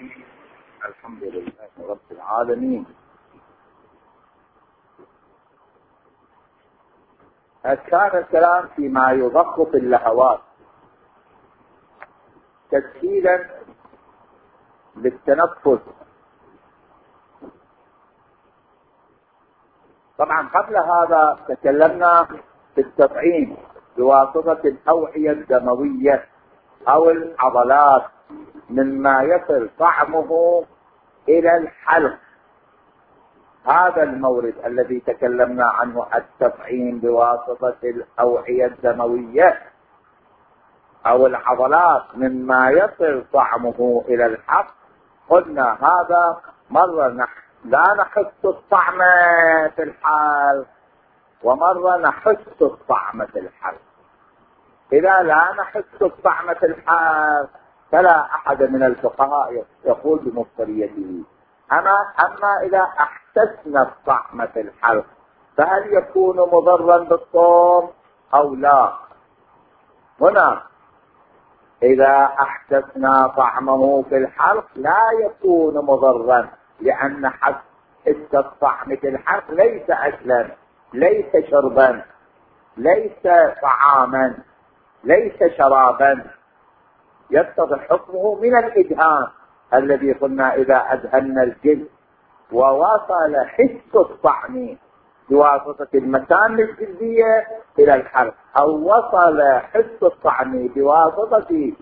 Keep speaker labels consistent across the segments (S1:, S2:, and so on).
S1: الرحيم. الحمد لله رب العالمين. كان الكلام فيما يضخ في اللهوات تسهيلا للتنفس. طبعا قبل هذا تكلمنا في التطعيم بواسطة الأوعية الدموية أو العضلات مما يصل طعمه إلى الحلق. هذا المورد الذي تكلمنا عنه، التطعيم بواسطة الأوعية الدموية أو العضلات مما يصل طعمه إلى الحلق. قلنا هذا مرة لا نحس الطعم في الحلق، ومرة نحس الطعم في الحلق. إذا لا نحس الطعم في الحلق فلا أحد من الفقهاء يقول بمفطريته. أما إذا احسسنا الطعم في الحلق فهل يكون مضرا بالصوم أو لا؟ هنا إذا احسسنا طعمه في الحلق لا يكون مضرا، لأن حس الطعم في الحلق ليس أكلا، ليس شربا، ليس طعاما، ليس شرابا، يتضح حكمه من الإدهان الذي قلنا إذا أدهنا الجلد ووصل حس الطعم بواسطة المسام الجلدية إلى الحلق، أو وصل حس الطعم بواسطة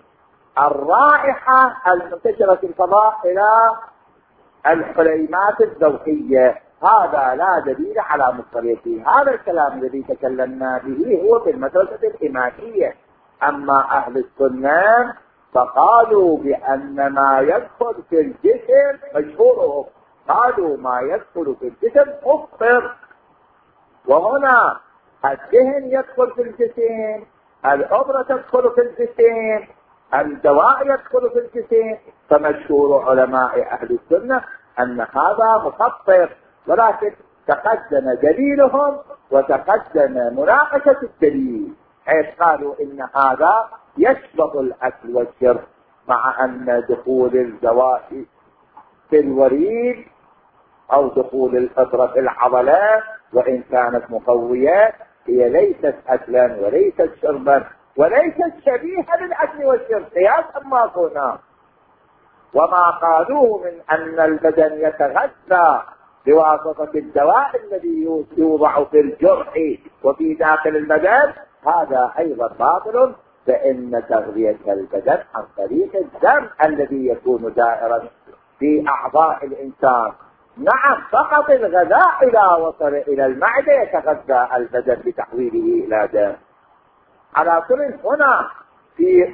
S1: الرائحة المنتشرة في الفضاء إلى الحليمات الذوقية، هذا لا دليل على مفطريته. هذا الكلام الذي تكلمنا به هو في المدرسة الإمامية. أما أهل السنة فقالوا بأن ما يدخل في الجسم مشهورهم، قالوا ما يدخل في الجسم مفطر. وهنا الدهن يدخل في الجسم، الأبرة تدخل في الجسم، الدواء يدخل في الجسم، فمشهور علماء أهل السنة أن هذا مفطر. ولكن تقدم دليلهم وتقدم مناقشة الدليل، حيث قالوا إن هذا يشبط الأكل والشرب، مع أن دخول الدواء في الوريد أو دخول الإبرة في العضلات وإن كانت مقوية هي ليست أكلا وليست شربا وليست شبيهة للأكل والشرب قياسا ما كنا. وما قالوه من أن البدن يتغذى بواسطة الدواء الذي يوضع في الجرح وفي داخل البدن، هذا أيضا باطل، فإن تغذية البدن عن طريق الدم الذي يكون دائرا في أعضاء الإنسان. نعم، فقط الغذاء إذا وصل إلى المعدة يتغذى البدن بتحويله إلى دم. على كل هنا في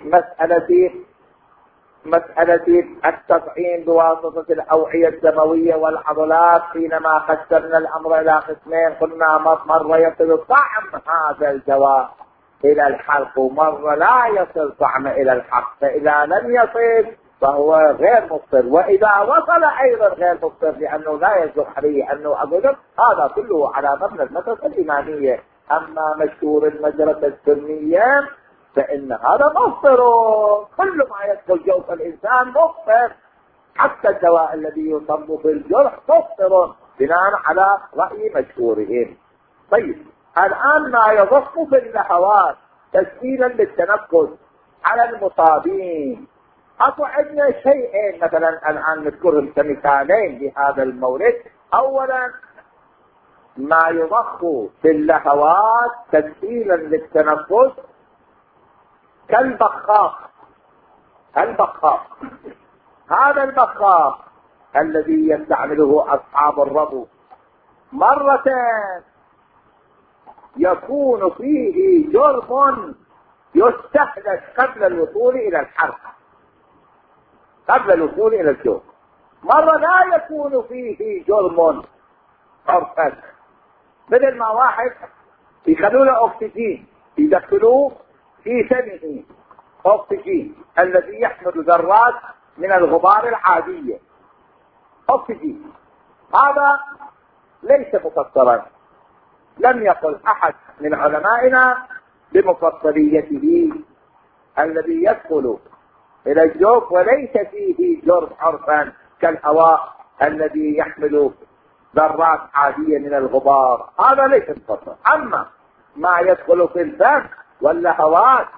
S1: مسألة التطعيم بواسطة الأوعية الدموية والعضلات، حينما قسمنا الأمر إلى قسمين قلنا مرة يصل طعم هذا الدواء إلى الحلق ومرة لا يصل طعم إلى الحلق، فإذا لم يصل فهو غير مفطر، وإذا وصل أيضا غير مفطر لأنه لا يصح عليه أنه أبدا. هذا كله على مبنى المدرسة الإمامية. أما مشهور المدرسة السنية فإن هذا مفطر، كل ما يدخل جوف الإنسان مفطر، حتى الدواء الذي يصب في الجرح مفطر بناء على رأي مشهورهم. طيب، الآن ما يضخ في اللهوات تسهيلا للتنفس على المصابين. عندنا شيئين مثلا الآن نذكرهم كمثالين لهذا المورد. أولا ما يضخ في اللهوات تسهيلا للتنفس كالبخاخ. هذا البخاخ الذي يستعمله أصحاب الربو مرتين يكون فيه جرم يستهلك قبل الوصول إلى الحرق، قبل الوصول إلى الجوف. مرة لا يكون فيه جرم عرفا، بدل ما واحد يخلوا له أكسجين يدخلوه في سمه، أكسجين الذي يحمل ذرات من الغبار العادية، أكسجين هذا ليس مفطرا. لم يقل أحد من علمائنا بمفطريته. الذي يدخل إلى الجوف، وليس فيه جرم عرفا كالهواء الذي يحمل ذرات عادية من الغبار، هذا ليس الفصل. أما ما يدخل في الفم واللهوات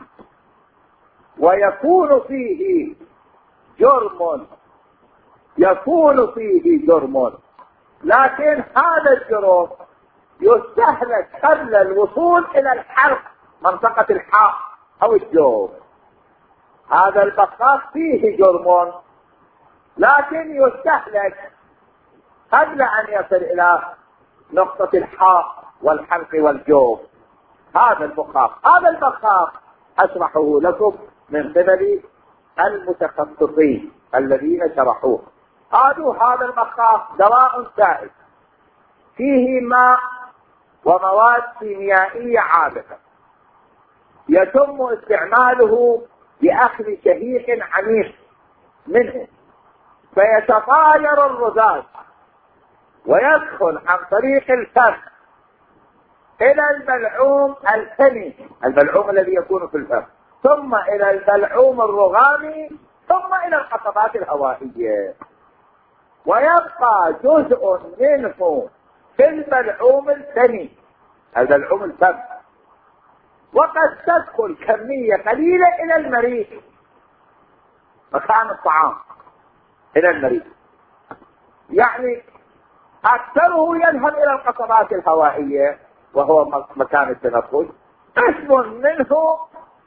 S1: ويكون فيه جرم، يكون فيه جرم، لكن هذا الجرم يستهلك قبل الوصول إلى الحلق، منطقة الحاء أو الجوف. هذا البخاخ فيه جرم لكن يستهلك قبل أن يصل إلى نقطة الحاء والحلق والجوف. هذا البخاخ أشرحه لكم من قبل المتخصصين الذين شرحوه. هذا البخاخ دواء سائل فيه ماء ومواد كيميائية عادة، يتم استعماله بأخذ شهيق عميق منه، فيتطاير الرذاذ ويدخل عن طريق الفم إلى البلعوم الثاني، البلعوم الذي يكون في الفم، ثم إلى البلعوم الرغامي، ثم إلى القصبات الهوائية، ويبقى جزء منه في البلعوم الثاني، البلعوم الفم، وقد تدخل كمية قليلة إلى المريء مكان الطعام، إلى المريء، يعني أكثره يذهب إلى القصبات الهوائية وهو مكان التنفس، قسم منه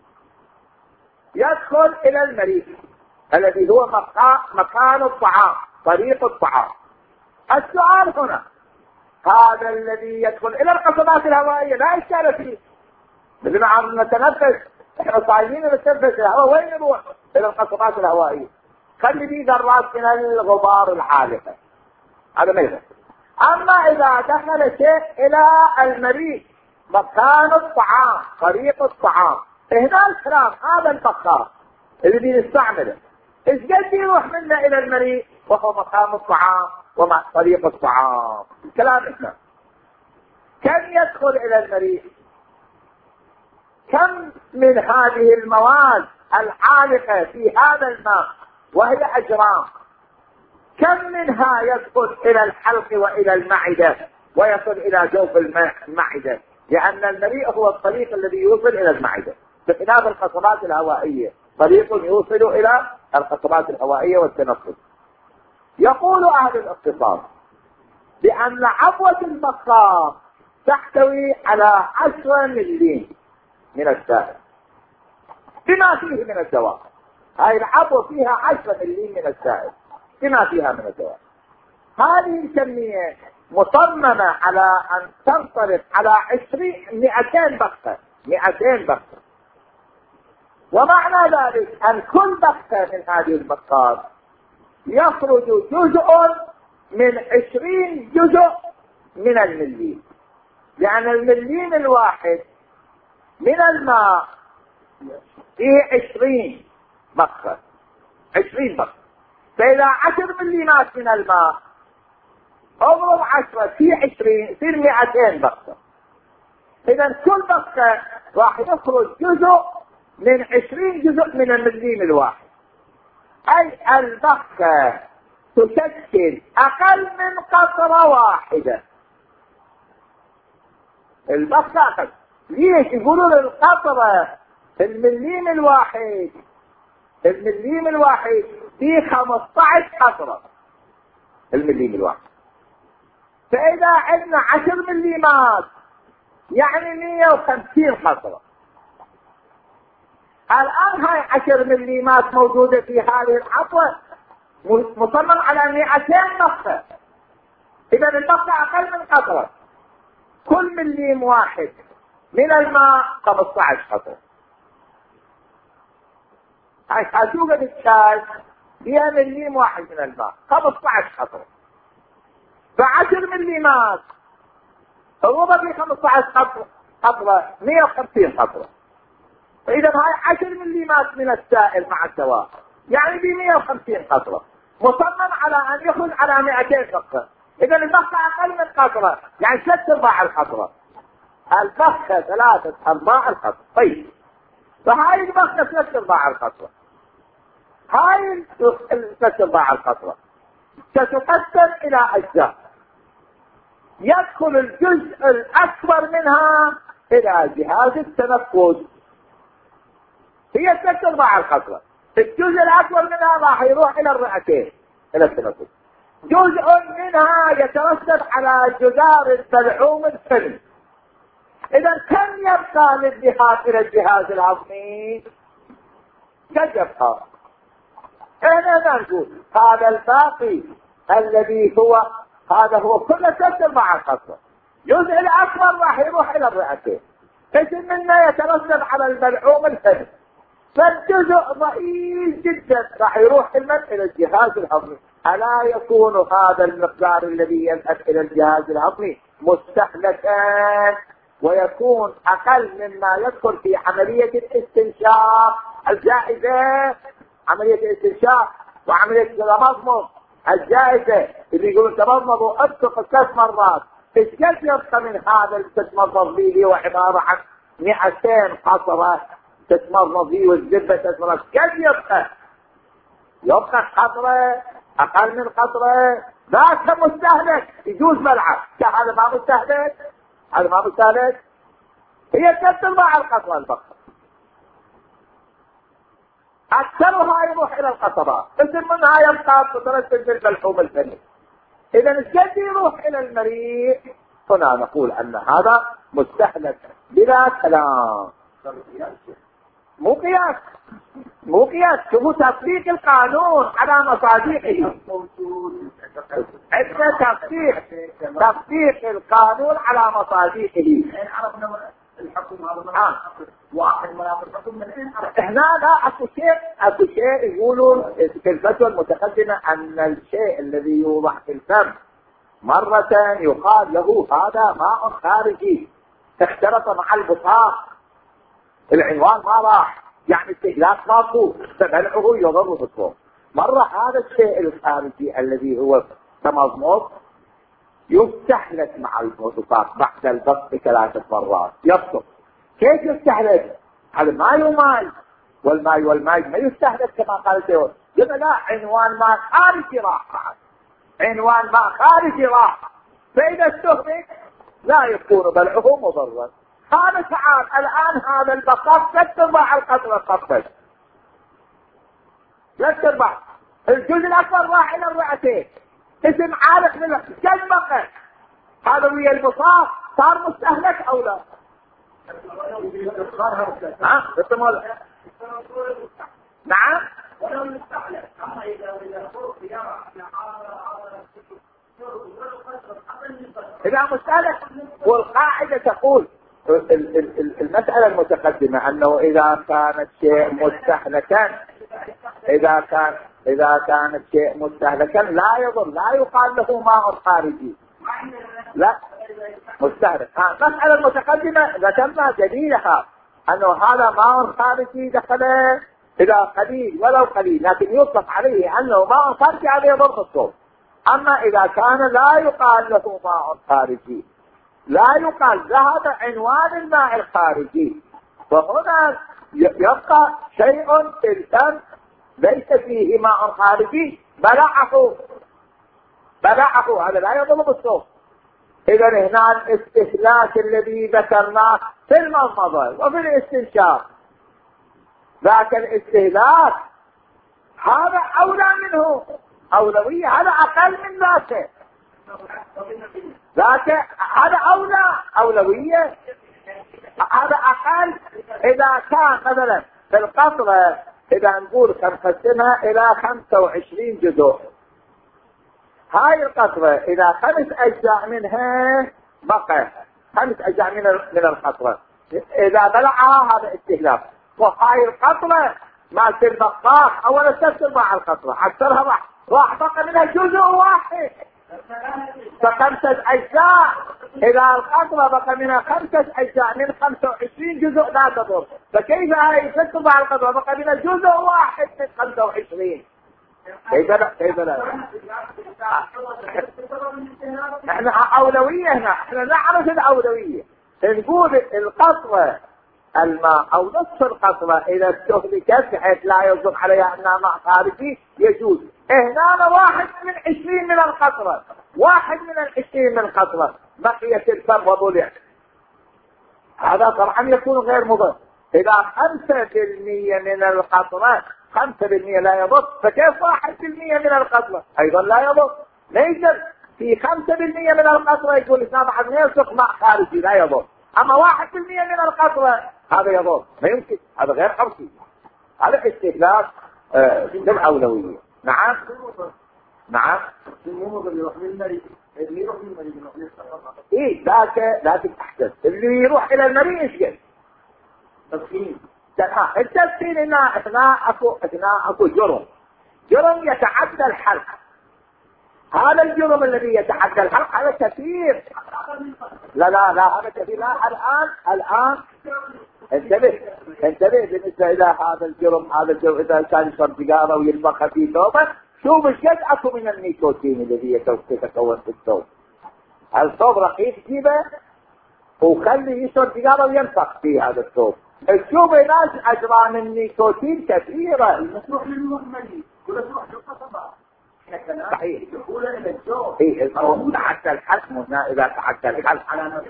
S1: يدخل إلى المريء الذي هو مكان الطعام، طريق الطعام. السؤال هنا، هذا الذي يدخل إلى القصبات الهوائية لا إشكال فيه، مثل عم نتنفس احنا صايمين نتنفس الهواء، وين نروح؟ إلى القصبات الهوائية، خلي فيه ذرات من الغبار الحالقة، هذا ما يدخل. أما إذا دخل شيء إلى المريء مكان الطعام، طريق الطعام، هنا الكلام هذا البخاخ اللي بنستعمله ايش قد يروح منا إلى المريء وهو مكان الطعام ومع طريق الطعام. الكلام هنا كم يدخل إلى المريء؟ كم من هذه المواد الحالقة في هذا الماء وهي أجرام، كم منها يدخل إلى الحلق وإلى المعدة ويصل إلى جوف المعدة؟ لأن المريء هو الطريق الذي يوصل إلى المعدة، بخلاف القصبات الهوائية طريق يوصل إلى القصبات الهوائية والتنفس. يقول أهل الاختصاص بأن عبوة البخاخ تحتوي على 10 ملي من السائل بما فيه من الدواء. هاي العبوة فيها 10 ملي من السائل بما فيها من الدواء. هذه الكمية مصممة على أن تنطلق على 200 بخة، 200 بخة، ومعنى ذلك أن كل بخة من هذه البخات يخرج جزء من 20 جزء من الملي، يعني المليم الواحد من الماء فيه 20 بخة، 20 بخة. فإذا 10 مليمات من الماء اضرب 10 في 20 يصير 200 بخة. إذا كل بخة راح يخرج جزء من 20 جزء من المليم الواحد، أي البخة تشكل أقل من قطرة واحدة. البخة أقل. ليش يقولون القطرة المليم الواحد؟ المليم الواحد فيه 15 قطرة المليم الواحد. فإذا عندنا 10 مليمات يعني 150 قطرة. الآن هاي 10 مليمات موجودة في هذه العبوة مصمم على 200 بخة. إذا البخة أقل من قطرة. كل مليم واحد من الماء 15 قطرة. هاي حاسوقة بالشاي فيها مليم واحد من الماء 15 قطرة. ف10 مليمات الربع في 15 قطرة 150 قطرة. فإذا هاي 10 مليمات من السائل مع الدواء يعني ب 150 قطرة، مصمم على أن يخرج على 200 بخة. إذا البخة أقل من قطرة يعني 3/4 القطرة. البخة 3/4 القطرة. طيب فهاي البخة 3/4 القطرة. هاي تتبع القطرة تتقسم إلى أجزاء، يدخل الجزء الأكبر منها إلى جهاز التنفس. هي تتبع القطرة، الجزء الأكبر منها راح يروح إلى الرئتين إلى التنفس، جزء منها يترتب على جدار البلعوم الثاني. إذا كم يبقى للذهاب إلى الجهاز الهضمي؟ كم يبقى؟ احنا نقول هذا الباقي الذي هو هذا هو كله تتبع مع القطرة، الجزء الأكبر راح يروح إلى الرئتين، قسم منه يترتب على البلعوم الثاني، فالجزء ضئيل جدا راح يروح إلى الجهاز الهضمي. ألا يكون هذا المقدار الذي يذهب إلى الجهاز الهضمي مستهلكا ويكون أقل مما يدخل في عملية الاستنشاق الجائزة؟ عملية الاستنشاق وعملية التمضمض الجائزة اللي يقولون تمضمضوا أبسط 3 مرات، ايش قد يبقى من هذا التمضمض فيه؟ هو عبارة عن 200 قطرة تتمضمض فيه والزبة تتمضمض، قد يبقى قطرة أقل من قطرة، ذاك مستهلك يجوز بلعه. هذا ما مستهلك، هذا ما مستهلك. هي تتبع القطرة البقرة، أكثرها يروح إلى القطرات، قسم منها يبقى مترتب بالبلعوم الثاني. إذا الجد يروح إلى المريء، هنا نقول أن هذا مستهلك بلا كلام. مو قياس، شوفوا تطبيق القانون على مصادقه. عندنا تطبيق القانون على مصادقه.
S2: الحكم هذا واحد مناطق الحكم من اين
S1: هنا لا اكو شيء يقولون في الفتوى المتقدمة ان الشيء الذي يوضع في الفم مرة يقال له هذا ماء خارجي اختلط مع البطاق، العنوان ما راح، يعني استهلاك ماكو، فبلعه يضر بالصوت. مرة هذا الشيء الخارجي الذي هو تمضمض يستهلك مع البطاق بعد البسط 3 مرات يبسط. كيف يستهلك؟ هذا ماء وماء، والماء ما يستهلك كما قال السيد. قلنا لا، عنوان ماء خارجي راح، عنوان ماء خارجي راح، فإذا استهلك لا يكون بلعه مضرا. هذا تعال الآن هذا البسط 3 أرباع القطرة قطش، 3 أرباع، الجزء الأكبر راح إلى الرئتين، اسم عارف منه كم بقى؟ هذا ويا البساط صار مستهلك أو لا؟ نعم. إذا مستهلك، والقاعدة تقول المسألة المتقدمة أنه إذا كان الشيء مستهلكا، إذا كان الشيء مستهلكا لا يضر، لا يقال له ماء خارجي، لا مستهلك. المسألة المتقدمة ذكرنا دليلها أنه هذا ماء خارجي دخل إلى قليل ولو قليل، لكن يطلق عليه أنه ماء خارجي عليه يضر الصوت. أما إذا كان لا يقال له ماء خارجي، لا يقال ذهب عنوان الماء الخارجي، فهنا يبقى شيء في الفم ليس فيه ماء خارجي، بلعه هذا لا يضر بالصوت. إذا هنا الاستهلاك الذي ذكرناه في المضمضة وفي الاستنشاق، ذاك الاستهلاك هذا أولى منه، أولوية، هذا أقل من ذاك، هذا أولوية، هذا أقل. إذا كان مثلا في القطرة إذا نقول نقسمها إلى 25 جزء، هاي القطرة إذا 5 أجزاء منها بقى 5 أجزاء من القطرة، إذا بلعها هذا استهلاك. وهاي القطرة ما تنبقاش أولا تتبع القطرة، أكثرها راح بقى منها جزء واحد، ف5 أجزاء، إذا القطرة بقى منها 5 أجزاء من 25 جزء لا تضر، فكيف هاي تتبع القطرة بقى منها جزء واحد من 25؟ كيف لا؟ احنا أولوية هنا، احنا نعرف الأولوية، نقول القطرة الماء أو نصف القطرة إذا استهلكت بحيث لا يصدق عليها أنها ماء خارجي يجوز. هنا 1/20 من القطرة، 1/20 من القطرة بقيت الفم وضلع، هذا طبعا يكون غير مضر. إذا 5% من القطرة 5% لا يضر، فكيف 1% من القطرة أيضا لا يضر؟ ليس في 5% من القطرة يقول الإسلام بعد ما يصدق ماء خارجي لا يضر، أما 1% من القطرة هذا يضر، ما يمكن، هذا غير حركي، هذا استهلاك بالأولوية. نعم نعم. إيه ذاك أحسن اللي يروح إلى المريء إيش قال؟ التدخين هنا أثناء أكو جرم يتعدى الحلق. هذا الجرم الذي يتعدى الحلق هذا كثير. لا هذا كثير. لا الآن انتبه بالنسبة إلى هذا الجرم إذا كان يشرب سيجارة وينفخ في ثوبه، شوف ايش قد اكو من النيكوتين الذي يتكون في الثوب. الثوب رقيق جيبه وخلي يشرب سيجارة وينفخ في هذا الثوب، تشوف ناس اجرام النيكوتين كثيرة.
S2: المسروح للمهملي كل تروح للقصبة
S1: صحيح.
S2: يقول إلى الجو
S1: تعدى الحق هنا. إذا تعدى الحق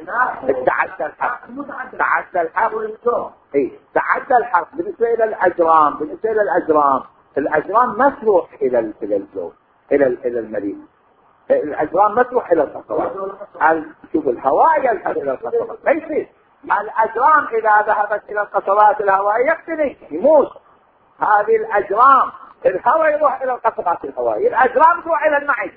S1: تعدى الحق بالنسبة إلى الأجرام. الأجرام مسروح إلى الجو إلى المريء. الأجرام مسروح إلى القصبات. شوف الهواء يذهب إلى القصبات، ما يصير. الأجرام إذا ذهبت إلى القصبات الهوائية يقتني يموت. هذه الأجرام الهواء يروح إلى القصبات الهوائية، الأجرام تروح إلى المعدة.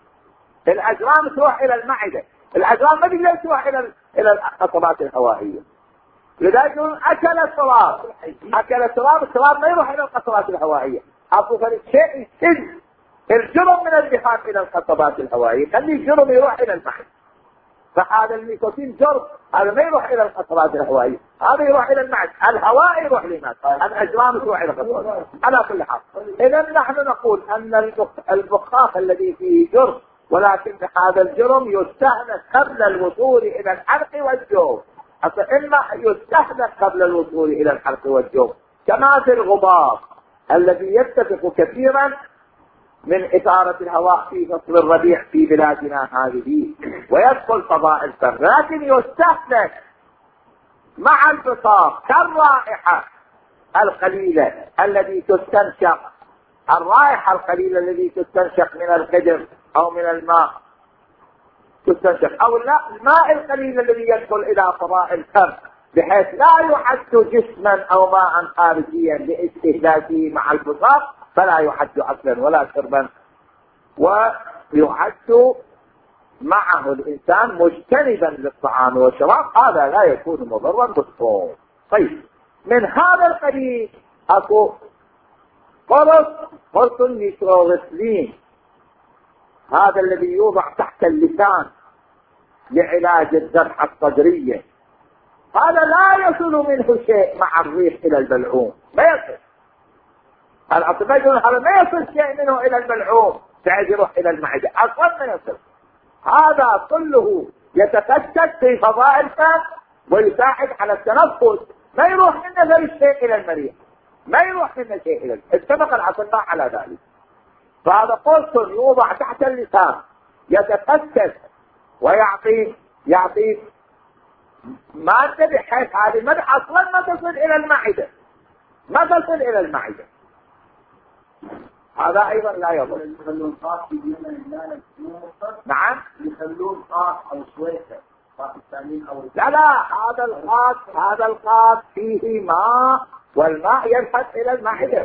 S1: الأجرام ما تقدر تروح إلى القصبات الهوائية. لذلك أكل التراب ما يروح إلى القصبات الهوائية. أفضل شيء يسد الجرم من الذهاب إلى القصبات الهوائية، خلي الجرم يروح إلى المعدة. فهذا النيكوتين جرم، هذا ما يروح إلى القصبات الهوائية، هذا يروح إلى المعدة. الهواء يروح للمعدة، الأجرام تروح إلى القصبات. على كل حال إذا نحن نقول أن البخاخ الذي فيه جرم، ولكن هذا الجرم يستهلك قبل الوصول إلى الحلق والجوف. إما يستهلك قبل الوصول إلى الحلق والجوف، كما في الغبار الذي يتفق كثيرا من إثارة الهواء في فصل الربيع في بلادنا هذه ويدخل فضاء الفم، لكن يستهلك مع البصاق كالرائحة القليلة التي تستنشق، الرائحة القليلة التي تستنشق من القدر أو من الماء تستنشق، أو الماء القليل الذي يدخل إلى فضاء الفم، بحيث لا يحد جسما أو ماء خارجيا لاستهلاكه مع البصاق، فلا يحد أكلا ولا شربا، ويحد معه الإنسان مجتنبا للطعام والشراب، هذا لا يكون مضرا بالصوم. طيب من هذا القبيل أكو قرص النيتروغليسرين، هذا الذي يوضع تحت اللسان لعلاج الذبحة الصدرية، هذا لا يصل منه شيء مع الريح إلى البلعوم، ما يصل. الأطباء يقولون هذا ما يصل شيء منه إلى البلعوم، بعد يروح إلى المعدة، أصلا ما يصل. هذا كله يتفتت في فضاء الفم ويساعد على التنفس، ما يروح منه شيء إلى المريء، ما يروح منه شيء إلى اتفق الأطباء على ذلك. فهذا قرص يوضع تحت اللسان يتفتت ويعطي مادة بحيث هذه المادة أصلا ما تصل إلى المعدة، هذا أيضا لا يضر. نعم
S2: يخلون قاف أو سويسة باكستانيين أو
S1: لا هذا القاف فيه ماء، والماء يذهب إلى المعدة.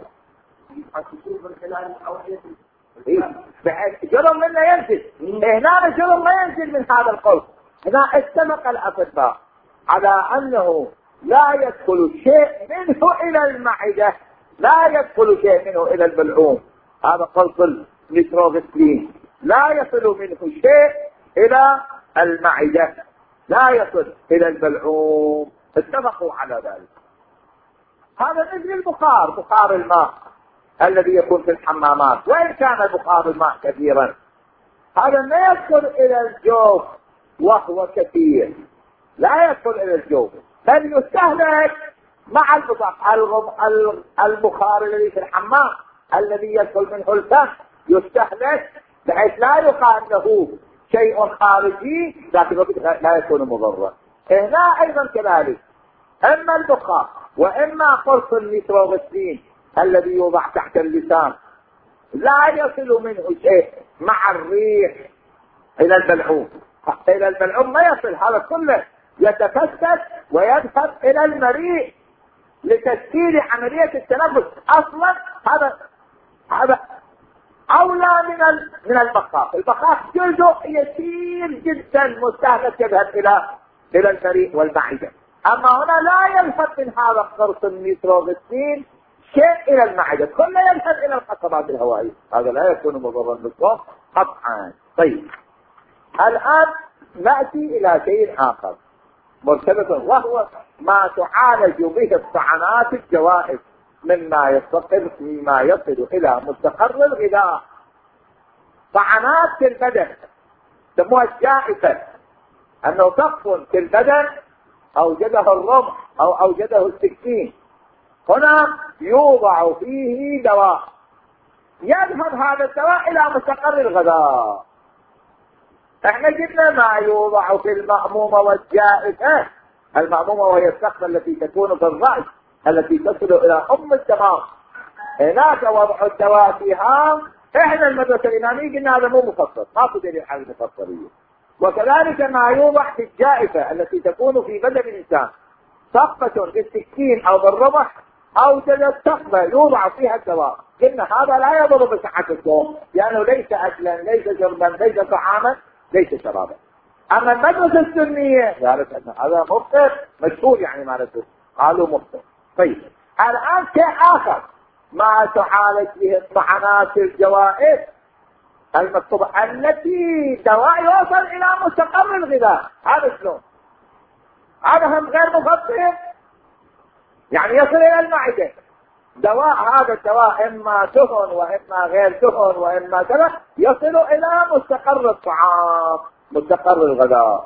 S1: جرم منه ينزل هنا، الجرم ما ينزل من هذا القلب. هنا اتفق الأطباء على أنه لا يدخل شيء منه إلى المعدة، لا يدخل شيء منه إلى البلعوم. هذا قلب النيتروغليسرين لا يصل منه شيء إلى المعدة، لا يصل إلى البلعوم، اتفقوا على ذلك. هذا مثل بخار الماء الذي يكون في الحمامات، وإن كان بخار الماء كثيرا، هذا ما يدخل إلى الجوف وهو كثير، لا يدخل إلى الجوف، بل يستهلك مع البخار الذي في الحمام الذي يدخل منه الفم يستهلك بحيث لا يقال له شيء خارجي لكن لا يكون مضرا. هنا ايضا كذلك اما البخار واما قرص النيتروغليسرين الذي يوضع تحت اللسان لا يصل منه شيء مع الريح الى البلعوم. الى البلعوم ما يصل، هذا كله يتفتت ويذهب الى المريء لتسهيل عملية التنفس. اصلا هذا اولى من البخاخ. البخاخ جزء يسير جدا مستهلك يذهب الى المريء والمعدة، اما هنا لا يذهب من هذا القرص النيتروغليسرين شيء الى المعدة، كله يذهب الى القصبات الهوائية، هذا لا يكون مضرا بالصوت قطعا. طيب الان نأتي الى شيء اخر مرتبط وهو ما تعالج به الطعنات الجوائز مما يصل الى مستقر الغذاء. طعنات في البدن سموها الجائفة، انه سقف في البدن اوجده الرمح او اوجده السكين، هنا يوضع فيه دواء، يذهب هذا الدواء الى مستقر الغذاء. احنا جبنا ما يوضع في المأمومة والجائفة. المأمومة وهي السقفة التي تكون في الرأس التي تصل الى الدماغ، هناك وضع الدواء فيها. احنا المدرسة الامامية قلنا هذا مو مفصل، ما في دليل على المفصلية. وكذلك ما يوضع في الجائفة التي تكون في بدن الانسان، سقفة بالسكين او بالرمح او سقفة يوضع فيها الدواء، قلنا هذا لا يضر بصحة الصوم لانه ليس اكلا ليس شربا ليس طعاما ليس شرابا. اما المدرسة السنية قالت ان هذا مفطر مشهور، يعني معناته قالوا مفطر. طيب الان شيء اخر ما تعالج به الطعنات الجوائز المكتوبة التي دواء يوصل الى مستقر الغذاء. هذا شلون؟ هذا هم غير مفطر، يعني يصل الى المعدة. دواء هذا الدواء اما دهن واما غير دهن واما كذا يصل الى مستقر الطعام مستقر الغذاء.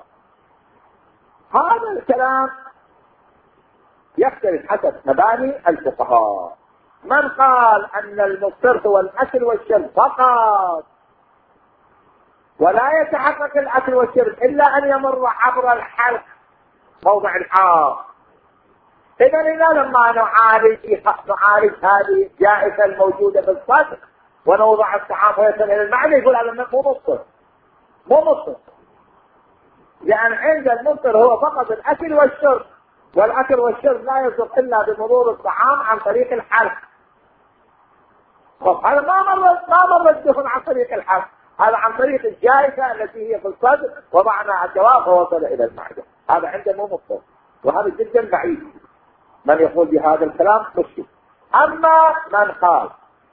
S1: هذا الكلام يختلف حسب مباني الفقهاء. من قال ان المفطر هو الاكل والشرب فقط ولا يتحقق الاكل والشرب الا ان يمر عبر الحلق موضع الحاق، اذا لما نعالج هذه الجائفة الموجودة في الصدر ونوضع الطعام ويصل الى المعدة، يقول هذا مو مفطر، لان عند المفطر هو فقط الاكل والشرب، والاكل والشرب لا يصل الا بمرور الطعام عن طريق الحلق. هذا ما مر الدهن عن طريق الحلق، هذا عن طريق الجائفة التي هي في الصدر، وضعنا الدواء فوصل الى المعدة. هذا عنده مو مفطر، وهذا جدا بعيد. من يقول بهذا الكلام مشكل. اما من قال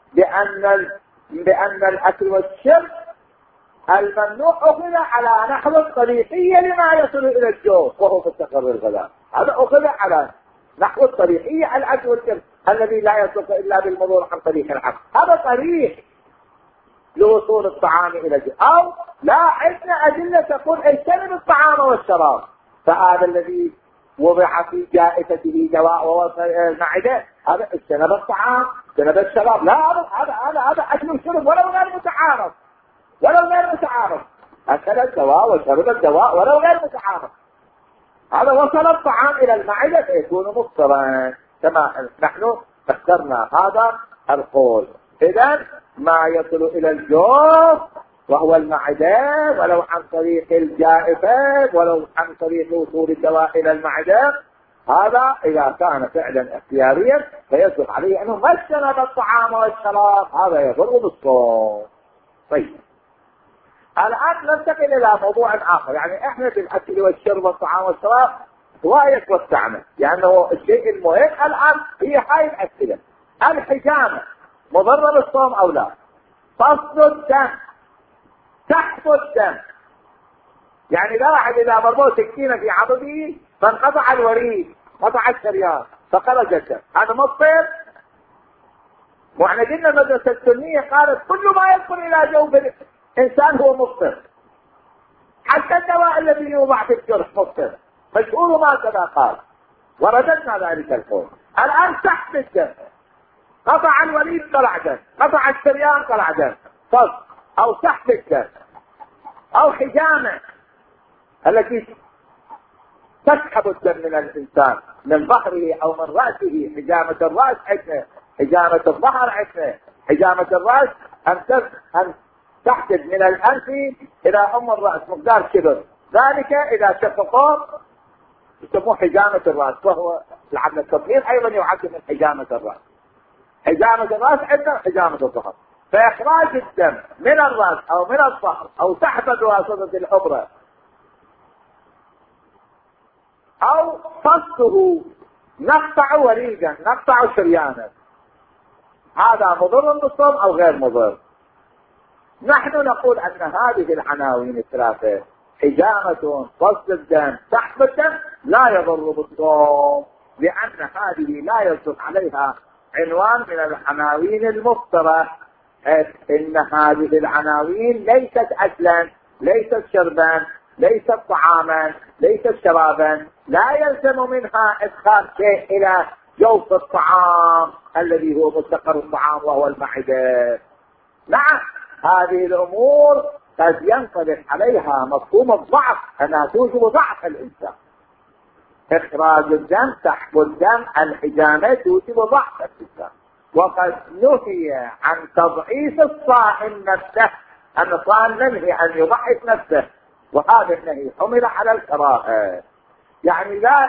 S1: بان الاكل والشرب الممنوع اخذ على نحو الطريقية لما يصل الى الجوف وهو مستقر الغذاء، هذا اخذ على نحو الطريقية الاكل والشرب الذي لا يصل الا بالمرور عن طريق العقل، هذا طريق لوصول الطعام الى الجوف. او لا، عندنا ادلة تقول اجتنب الطعام والشراب، فهذا الذي وضع في جائفته دواء ووصل الى المعدة هذا اجتنب الطعام اجتنب الشراب. لا، هذا اكل وشرب ولو غير متعارض، اكل الدواء وشرب الدواء ولو غير متعارض، هذا وصل الطعام الى المعدة فيكون مفطرا كما نحن فسرنا هذا القول. اذا ما يصل الى الجوف وهو المعدة ولو عن طريق الجائفة ولو عن طريق وصول الدواء الى المعدة، هذا اذا كان فعلا اختياريا فيصدق عليه انه ما اجتنب الطعام والشراب، هذا يضر بالصوم. طيب الان ننتقل الى موضوع اخر. يعني احنا بالاكل والشرب والطعام والشراب شوية وسعنا، لانه الشيء المهم الان هي هاي الاسئله. الحجامة مضرة بالصوم او لا؟ فصل الدم، سحب الدم، يعني لا واحد اذا ضربوه سكينة في عضده فانقطع الوريد قطع الشريان فخرج الدم، هذا مفطر؟ واحنا قلنا المدرسة السنية قالت كل ما يدخل الى جوف الانسان هو مفطر، حتى الدواء الذي يوضع في الجرح مفطر، مشهور ما كذا قال. ورددنا ذلك القول. الآن تحت الدم، قطع الوليد طلع دم، قطع الشريان طلع دم، صد أو تحت الدم أو حجامة التي تسحب الدم من الإنسان من ظهره أو من رأسه. حجامة الرأس عندنا، حجامة الظهر عندنا. حجامة الرأس أن تحدد من الأنف إلى الرأس مقدار كبر، ذلك إذا شفقوه يسموه حجامة الرأس، وهو العمل التطهير أيضا يعد من حجامة الرأس. حجامة الرأس عندنا حجامة الظهر. فإخراج الدم من الرأس أو من الظهر أو تحت بواسطة الحبرة أو فصه، نقطع وريدا نقطع شريانا، هذا مضر بالصوم أو غير مضر. نحن نقول أن هذه العناوين الثلاثة، حجامة، فصل الدم، سحب الدم، لا يضر بالصوم، لأن هذه لا يصدق عليها عنوان من العناوين المفطرة. إن هذه العناوين ليست أكلا، ليست شربا، ليست طعاما، ليست شرابا، لا يلزم منها إدخال شيء إلى جوف الطعام الذي هو مستقر الطعام وهو المعدة. نعم، هذه الأمور قد ينطبق عليها مفهوم الضعف، أنها توجب ضعف الإنسان. إخراج الدم، سحب الدم، الحجامة توجب ضعف الإنسان. وقد نهي عن تضعيف الصائم نفسه، أن الصائم ننهي أن يضعف نفسه، وهذا النهي حمل على الكراهة. يعني لا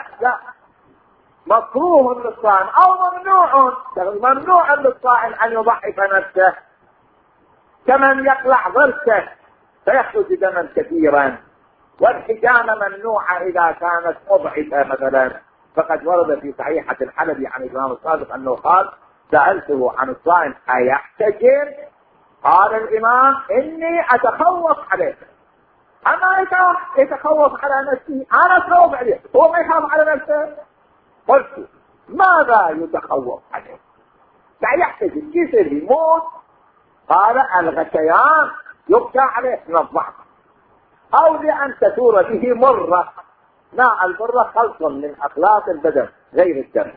S1: مكروه للصائم أو ممنوع للصائم أن يضعف نفسه، كمن يقلع ضرسه فيخرج دما كثيرا. والحجامة ممنوعة إذا كانت مضعفة مثلا، فقد ورد في صحيحة الحلبي عن الإمام الصادق أنه قال: سألته عن الصائم أيحتجم؟ قال الإمام: إني أتخوف عليه. أما يتخوف على نفسه، أنا أتخوف عليه، هو ما يخاف على نفسه. قلت: ماذا يتخوف عليه؟ لا يحتجم، كيف يموت؟ قال: الغشيان يبكى عليه من الضعف، أو لأن تثور به مرة. ماء المرة خلط من أخلاط البدن غير الدم.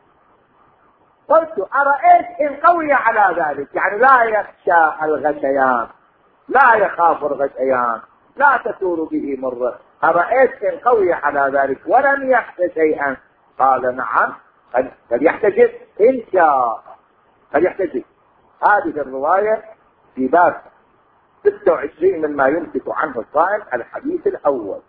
S1: قلت: أرأيت إن قوي على ذلك، يعني لا يخشى الغشيان، لا يخاف الغشيان، لا تثور به مرة، أرأيت إن قوي على ذلك ولم يخش شيئا؟ قال: نعم، قد يحتجب إن شاء، قد يحتجب. هذه الرواية في باب 26 مما يمسك عنه الصائم، الحديث الأول.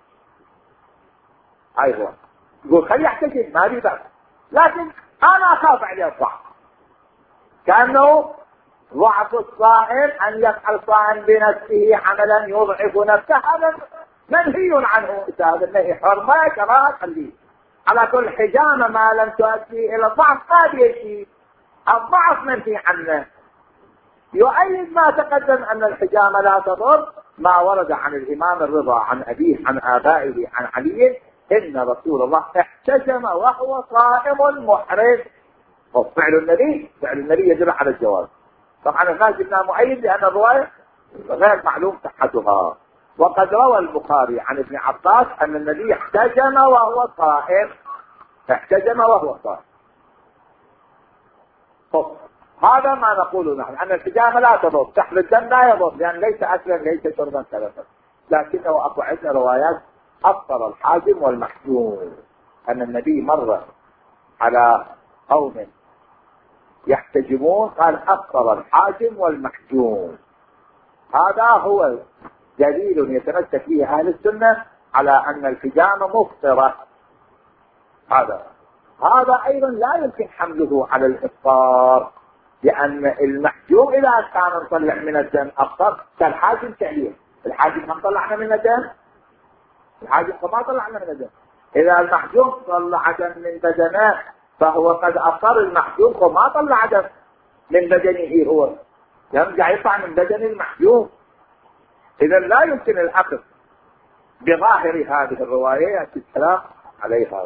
S1: أيضا يقول خلي يحتجب، ما لي بأس، لكن أنا أخاف عليه الضعف، كأنه ضعف الصائم أن يفعل صائم بنفسه عملا يضعف نفسه، هذا منهي عنه. هذا النهي حرمة كراهة خليه. على كل حجامة ما لم تؤدي إلى الضعف قد يشي، الضعف منهي عنه. يؤيد ما تقدم أن الحجامة لا تضر ما ورد عن الإمام الرضا عن أبيه عن آبائه عن علي إن رسول الله احتجم وهو صائم محرم. فعل النبي يدل على الجواز. طبعا ما جبنا مؤيد لأن الرواية غير معلوم صحتها. وقد روى البخاري عن ابن عباس أن النبي احتجم وهو صائم، احتجم وهو صائم. هذا ما نقوله نحن، أن الحجامة لا تضر، سحب الدم لا يضر، لأن ليس أكلا ليس شربا ثلاثا. لكنه أقوى عندنا روايات أفطر الحاجم والمحجوم، أن النبي مر على قوم يحتجمون قال: أفطر الحاجم والمحجوم. هذا هو دليل يتمسك به أهل السنة على أن الحجامة مفطرة. هذا أيضا لا يمكن حمله على الإفطار، لأن المحجوم إذا كان نطلع من الدم أفطر كالحاجم تعليم. الحاجم ما طلعنا من الدم، الحاجم ما طلعنا من الدم. إذا المحجوم طلع دم من بدنه فهو قد أفطر المحجوم وما طلع دم من بدنه، هو يرجع يطلع من بدن المحجوم. إذا لا يمكن الأخذ بظاهر هذه الروايات الكلام عليها.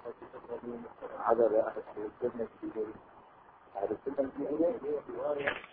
S1: هذا